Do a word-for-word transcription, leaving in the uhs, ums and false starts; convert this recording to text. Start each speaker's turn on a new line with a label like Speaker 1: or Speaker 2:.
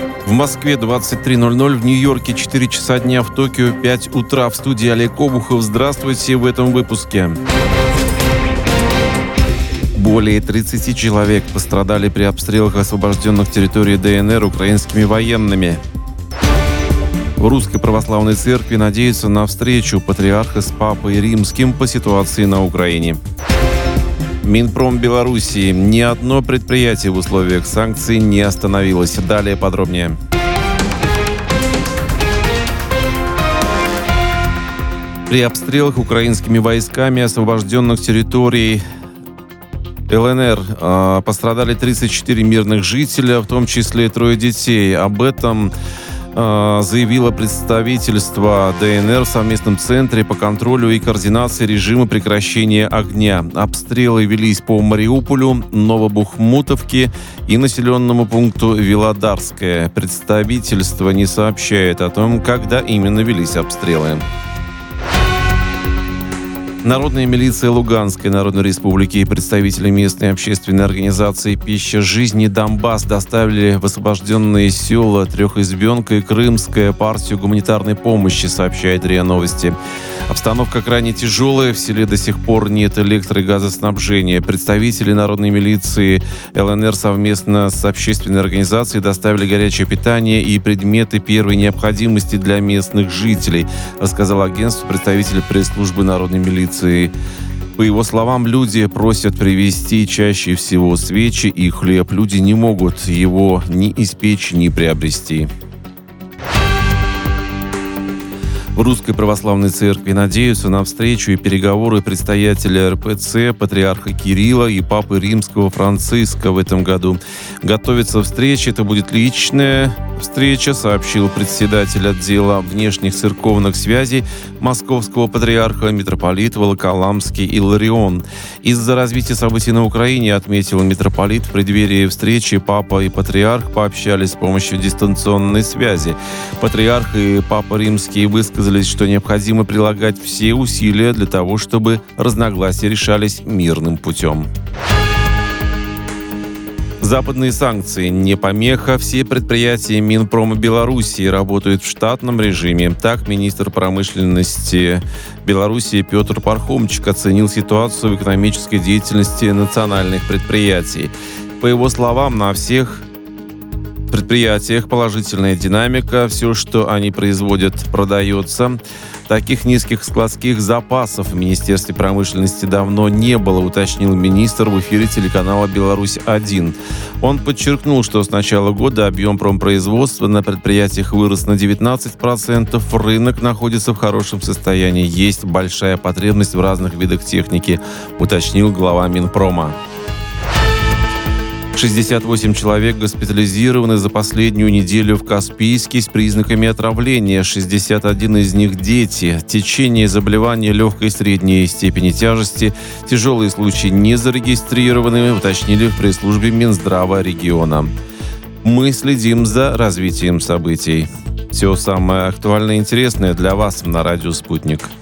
Speaker 1: В Москве двадцать три ноль ноль, в Нью-Йорке четыре часа дня, в Токио пять утра. В студии Олег Обухов. Здравствуйте в этом выпуске. Более тридцати человек пострадали при обстрелах освобожденных территорий ДНР украинскими военными. В Русской Православной Церкви надеются на встречу патриарха с Папой Римским по ситуации на Украине. Минпром Белоруссии. Ни одно предприятие в условиях санкций не остановилось. Далее подробнее. При обстрелах украинскими войсками освобожденных территорий ЛНР э, пострадали тридцать четыре мирных жителя, в том числе трое детей. Об этом э, заявило представительство ДНР в совместном центре по контролю и координации режима прекращения огня. Обстрелы велись по Мариуполю, Новобухмутовке и населенному пункту Вилодарское. Представительство не сообщает о том, когда именно велись обстрелы. Народная милиция Луганской Народной Республики и представители местной общественной организации «Пища жизни Донбасс» доставили в освобожденные села Трехизбенка и Крымская партию гуманитарной помощи, сообщает РИА Новости. Обстановка крайне тяжелая, в селе до сих пор нет электро- и газоснабжения. Представители народной милиции ЛНР совместно с общественной организацией доставили горячее питание и предметы первой необходимости для местных жителей, рассказал агентству представитель пресс-службы народной милиции. По его словам, люди просят привезти чаще всего свечи и хлеб. Люди не могут его ни испечь, ни приобрести. В Русской Православной Церкви надеются на встречу и переговоры предстоятеля РПЦ, патриарха Кирилла и Папы Римского Франциска в этом году. Готовится встреча, это будет личная встреча, сообщил председатель отдела внешних церковных связей Московского патриарха митрополит Волоколамский Илларион. Из-за развития событий на Украине, отметил митрополит, в преддверии встречи Папа и патриарх пообщались с помощью дистанционной связи. Патриарх и Папа Римский высказали, что необходимо прилагать все усилия для того, чтобы разногласия решались мирным путем. Западные санкции не помеха. Все предприятия Минпрома Белоруссии работают в штатном режиме. Так министр промышленности Белоруссии Петр Пархомчик оценил ситуацию в экономической деятельности национальных предприятий. По его словам, на всех предприятиях положительная динамика. Все, что они производят, продается. Таких низких складских запасов в Министерстве промышленности давно не было, уточнил министр в эфире телеканала «Беларусь-один». Он подчеркнул, что с начала года объем промпроизводства на предприятиях вырос на девятнадцать процентов. Рынок находится в хорошем состоянии. Есть большая потребность в разных видах техники, уточнил глава Минпрома. шестьдесят восемь человек госпитализированы за последнюю неделю в Каспийске с признаками отравления. шестьдесят один из них – дети. Течение заболевания легкой и средней степени тяжести. Тяжелые случаи не зарегистрированы, уточнили в пресс-службе Минздрава региона. Мы следим за развитием событий. Все самое актуальное и интересное для вас на радио «Спутник».